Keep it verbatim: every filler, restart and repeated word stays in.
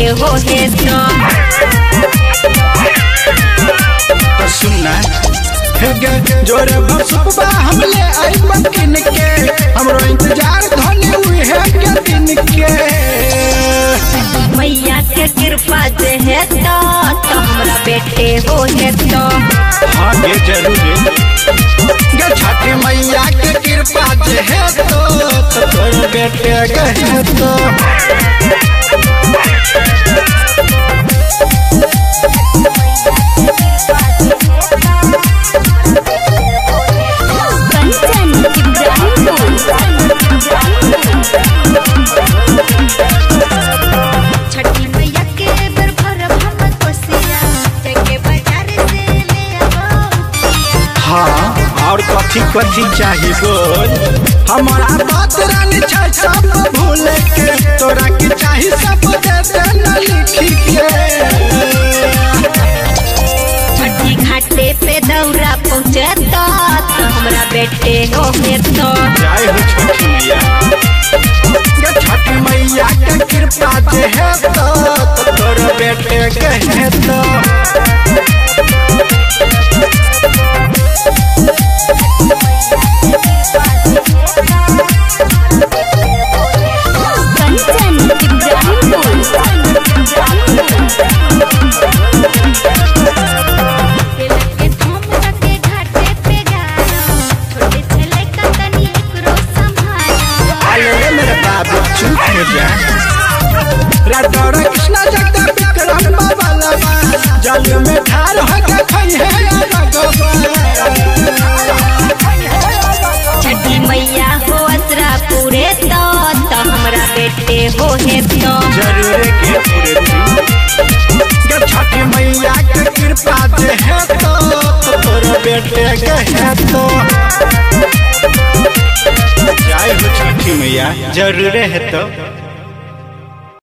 हो है तो सुनना जोरे बसुबा हमले आई बकिन के हमरो इंतजार धनी हुई है के दिन के मैया के कृपा जे है तो हमरा बेटे हो है तो हाँ ये जरूर गे छठी मैया के कृपा जे है तो तोर बेटे गए तो छठी मैया के बर भर हम कोसिया के बाजार से ले आओ। हाँ और कथी कथी चाहिए बोल हमारा बात रानी छै सब भूल के तोरा की चाहिए सब दे देना लिखी के छठी घाटे पे दौरा पहुँचे तो हमरा बेटे हो है तो जय हो छठी मैया गे छठी मैया के कृपा जे है तो तोर बेटे कहे तो चुप हो जा राडोरा कृष्णा जगदा विक्रम बाबा जल में ढाल हो के खई है छठी मैया हो असरा पूरे तो तो हमरा बेटे हो है तो जरूर के पूरे गे छठी मैया के कृपा जे है तो तोर बेटे कहे तो जय हो छठी मैया जरूर है तो।